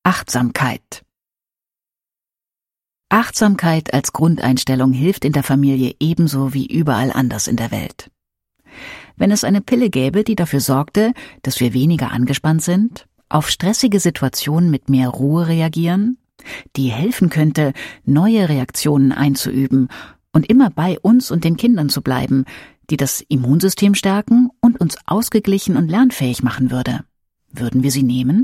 Achtsamkeit. Achtsamkeit als Grundeinstellung hilft in der Familie ebenso wie überall anders in der Welt. Wenn es eine Pille gäbe, die dafür sorgte, dass wir weniger angespannt sind, auf stressige Situationen mit mehr Ruhe reagieren, die helfen könnte, neue Reaktionen einzuüben und immer bei uns und den Kindern zu bleiben, die das Immunsystem stärken und uns ausgeglichen und lernfähig machen würde, würden wir sie nehmen?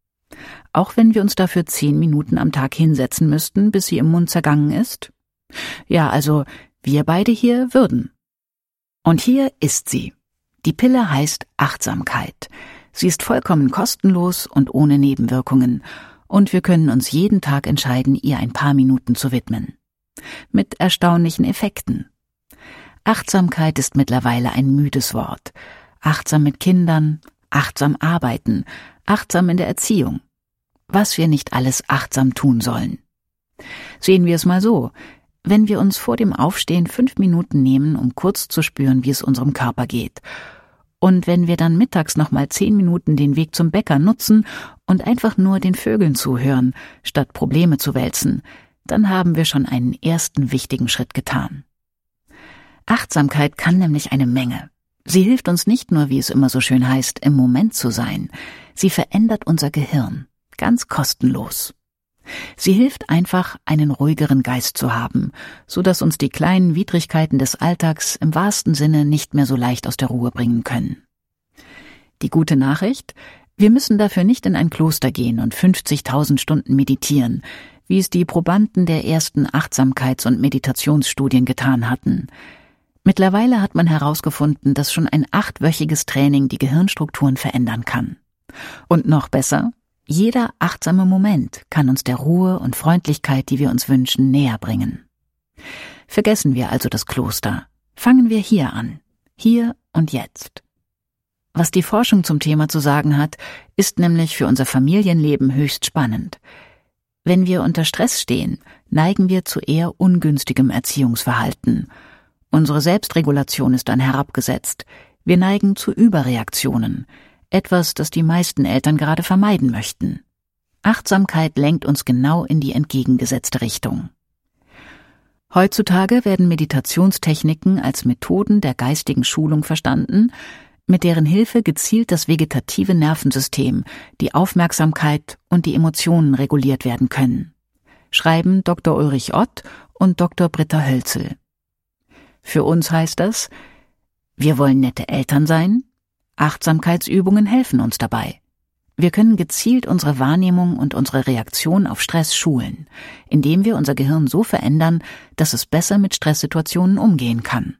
Auch wenn wir uns dafür 10 Minuten am Tag hinsetzen müssten, bis sie im Mund zergangen ist? Ja, also wir beide hier würden. Und hier ist sie. Die Pille heißt Achtsamkeit. Sie ist vollkommen kostenlos und ohne Nebenwirkungen. Und wir können uns jeden Tag entscheiden, ihr ein paar Minuten zu widmen. Mit erstaunlichen Effekten. Achtsamkeit ist mittlerweile ein müdes Wort. Achtsam mit Kindern, achtsam arbeiten, achtsam in der Erziehung. Was wir nicht alles achtsam tun sollen. Sehen wir es mal so. Wenn wir uns vor dem Aufstehen 5 Minuten nehmen, um kurz zu spüren, wie es unserem Körper geht. Und wenn wir dann mittags nochmal 10 Minuten den Weg zum Bäcker nutzen und einfach nur den Vögeln zuhören, statt Probleme zu wälzen, dann haben wir schon einen ersten wichtigen Schritt getan. Achtsamkeit kann nämlich eine Menge. Sie hilft uns nicht nur, wie es immer so schön heißt, im Moment zu sein. Sie verändert unser Gehirn, ganz kostenlos. Sie hilft einfach, einen ruhigeren Geist zu haben, so dass uns die kleinen Widrigkeiten des Alltags im wahrsten Sinne nicht mehr so leicht aus der Ruhe bringen können. Die gute Nachricht: Wir müssen dafür nicht in ein Kloster gehen und 50.000 Stunden meditieren, wie es die Probanden der ersten Achtsamkeits- und Meditationsstudien getan hatten. Mittlerweile hat man herausgefunden, dass schon ein 8-wöchiges Training die Gehirnstrukturen verändern kann. Und noch besser: Jeder achtsame Moment kann uns der Ruhe und Freundlichkeit, die wir uns wünschen, näher bringen. Vergessen wir also das Kloster. Fangen wir hier an. Hier und jetzt. Was die Forschung zum Thema zu sagen hat, ist nämlich für unser Familienleben höchst spannend. Wenn wir unter Stress stehen, neigen wir zu eher ungünstigem Erziehungsverhalten. Unsere Selbstregulation ist dann herabgesetzt. Wir neigen zu Überreaktionen. Etwas, das die meisten Eltern gerade vermeiden möchten. Achtsamkeit lenkt uns genau in die entgegengesetzte Richtung. Heutzutage werden Meditationstechniken als Methoden der geistigen Schulung verstanden, mit deren Hilfe gezielt das vegetative Nervensystem, die Aufmerksamkeit und die Emotionen reguliert werden können. Schreiben Dr. Ulrich Ott und Dr. Britta Hölzel. Für uns heißt das: Wir wollen nette Eltern sein. Achtsamkeitsübungen helfen uns dabei. Wir können gezielt unsere Wahrnehmung und unsere Reaktion auf Stress schulen, indem wir unser Gehirn so verändern, dass es besser mit Stresssituationen umgehen kann.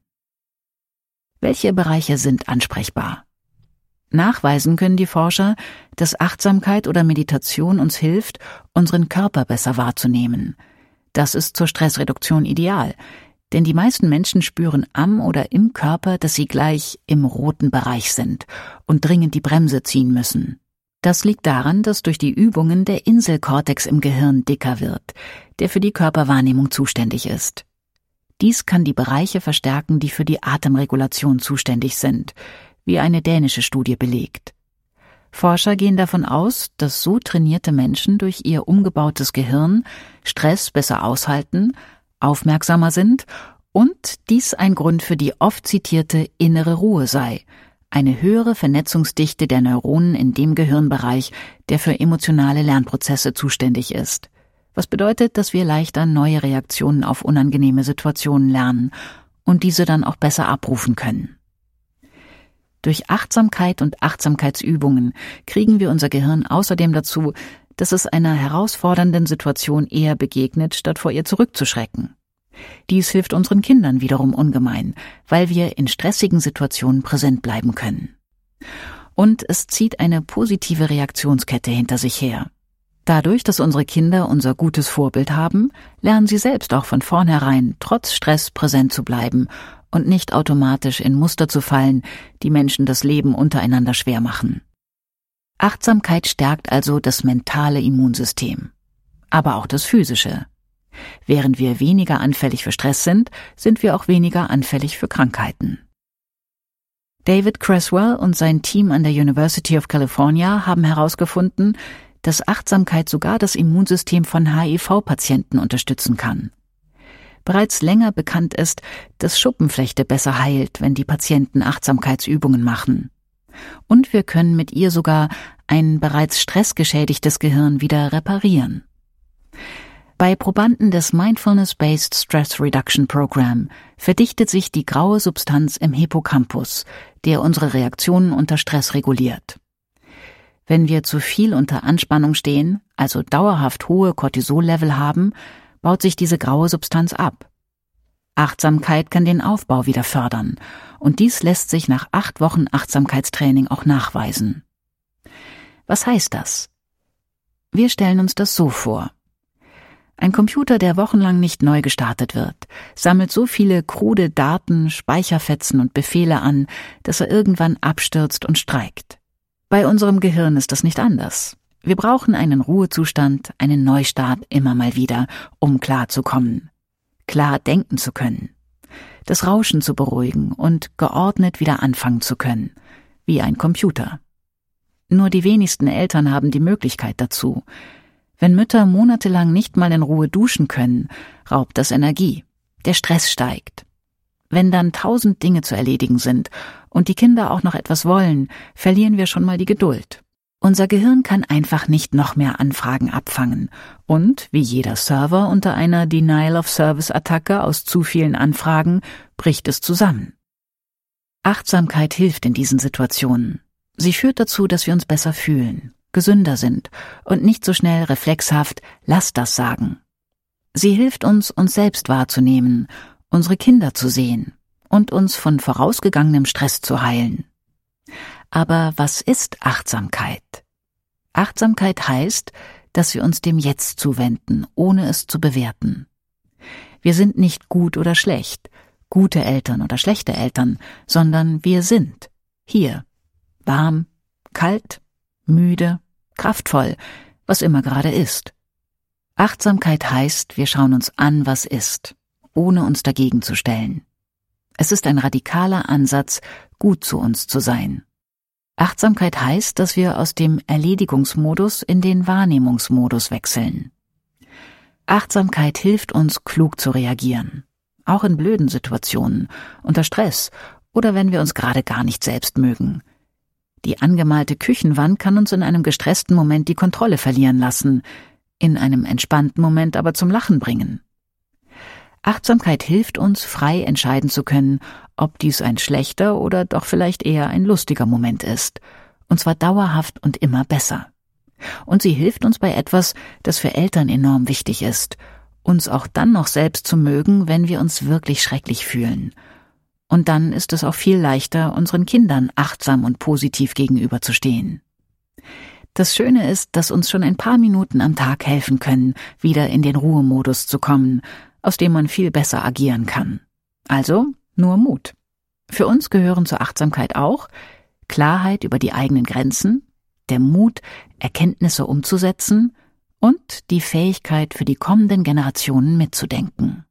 Welche Bereiche sind ansprechbar? Nachweisen können die Forscher, dass Achtsamkeit oder Meditation uns hilft, unseren Körper besser wahrzunehmen. Das ist zur Stressreduktion ideal. Denn die meisten Menschen spüren am oder im Körper, dass sie gleich im roten Bereich sind und dringend die Bremse ziehen müssen. Das liegt daran, dass durch die Übungen der Inselkortex im Gehirn dicker wird, der für die Körperwahrnehmung zuständig ist. Dies kann die Bereiche verstärken, die für die Atemregulation zuständig sind, wie eine dänische Studie belegt. Forscher gehen davon aus, dass so trainierte Menschen durch ihr umgebautes Gehirn Stress besser aushalten, aufmerksamer sind und dies ein Grund für die oft zitierte innere Ruhe sei, eine höhere Vernetzungsdichte der Neuronen in dem Gehirnbereich, der für emotionale Lernprozesse zuständig ist. Was bedeutet, dass wir leichter neue Reaktionen auf unangenehme Situationen lernen und diese dann auch besser abrufen können. Durch Achtsamkeit und Achtsamkeitsübungen kriegen wir unser Gehirn außerdem dazu, dass es einer herausfordernden Situation eher begegnet, statt vor ihr zurückzuschrecken. Dies hilft unseren Kindern wiederum ungemein, weil wir in stressigen Situationen präsent bleiben können. Und es zieht eine positive Reaktionskette hinter sich her. Dadurch, dass unsere Kinder unser gutes Vorbild haben, lernen sie selbst auch von vornherein, trotz Stress präsent zu bleiben und nicht automatisch in Muster zu fallen, die Menschen das Leben untereinander schwer machen. Achtsamkeit stärkt also das mentale Immunsystem, aber auch das physische. Während wir weniger anfällig für Stress sind, sind wir auch weniger anfällig für Krankheiten. David Creswell und sein Team an der University of California haben herausgefunden, dass Achtsamkeit sogar das Immunsystem von HIV-Patienten unterstützen kann. Bereits länger bekannt ist, dass Schuppenflechte besser heilt, wenn die Patienten Achtsamkeitsübungen machen. Und wir können mit ihr sogar ein bereits stressgeschädigtes Gehirn wieder reparieren. Bei Probanden des Mindfulness-Based Stress Reduction Program verdichtet sich die graue Substanz im Hippocampus, der unsere Reaktionen unter Stress reguliert. Wenn wir zu viel unter Anspannung stehen, also dauerhaft hohe Cortisol-Level haben, baut sich diese graue Substanz ab. Achtsamkeit kann den Aufbau wieder fördern, und dies lässt sich nach 8 Wochen Achtsamkeitstraining auch nachweisen. Was heißt das? Wir stellen uns das so vor. Ein Computer, der wochenlang nicht neu gestartet wird, sammelt so viele krude Daten, Speicherfetzen und Befehle an, dass er irgendwann abstürzt und streikt. Bei unserem Gehirn ist das nicht anders. Wir brauchen einen Ruhezustand, einen Neustart immer mal wieder, um klarzukommen, klar denken zu können, das Rauschen zu beruhigen und geordnet wieder anfangen zu können, wie ein Computer. Nur die wenigsten Eltern haben die Möglichkeit dazu. Wenn Mütter monatelang nicht mal in Ruhe duschen können, raubt das Energie, der Stress steigt. Wenn dann 1000 Dinge zu erledigen sind und die Kinder auch noch etwas wollen, verlieren wir schon mal die Geduld. Unser Gehirn kann einfach nicht noch mehr Anfragen abfangen und, wie jeder Server unter einer Denial-of-Service-Attacke aus zu vielen Anfragen, bricht es zusammen. Achtsamkeit hilft in diesen Situationen. Sie führt dazu, dass wir uns besser fühlen, gesünder sind und nicht so schnell reflexhaft „lass das" sagen. Sie hilft uns, uns selbst wahrzunehmen, unsere Kinder zu sehen und uns von vorausgegangenem Stress zu heilen. Aber was ist Achtsamkeit? Achtsamkeit heißt, dass wir uns dem Jetzt zuwenden, ohne es zu bewerten. Wir sind nicht gut oder schlecht, gute Eltern oder schlechte Eltern, sondern wir sind hier, warm, kalt, müde, kraftvoll, was immer gerade ist. Achtsamkeit heißt, wir schauen uns an, was ist, ohne uns dagegen zu stellen. Es ist ein radikaler Ansatz, gut zu uns zu sein. Achtsamkeit heißt, dass wir aus dem Erledigungsmodus in den Wahrnehmungsmodus wechseln. Achtsamkeit hilft uns, klug zu reagieren, auch in blöden Situationen, unter Stress oder wenn wir uns gerade gar nicht selbst mögen. Die angemalte Küchenwand kann uns in einem gestressten Moment die Kontrolle verlieren lassen, in einem entspannten Moment aber zum Lachen bringen. Achtsamkeit hilft uns, frei entscheiden zu können, ob dies ein schlechter oder doch vielleicht eher ein lustiger Moment ist, und zwar dauerhaft und immer besser. Und sie hilft uns bei etwas, das für Eltern enorm wichtig ist, uns auch dann noch selbst zu mögen, wenn wir uns wirklich schrecklich fühlen. Und dann ist es auch viel leichter, unseren Kindern achtsam und positiv gegenüberzustehen. Das Schöne ist, dass uns schon ein paar Minuten am Tag helfen können, wieder in den Ruhemodus zu kommen, aus dem man viel besser agieren kann. Also nur Mut. Für uns gehören zur Achtsamkeit auch Klarheit über die eigenen Grenzen, der Mut, Erkenntnisse umzusetzen und die Fähigkeit, für die kommenden Generationen mitzudenken.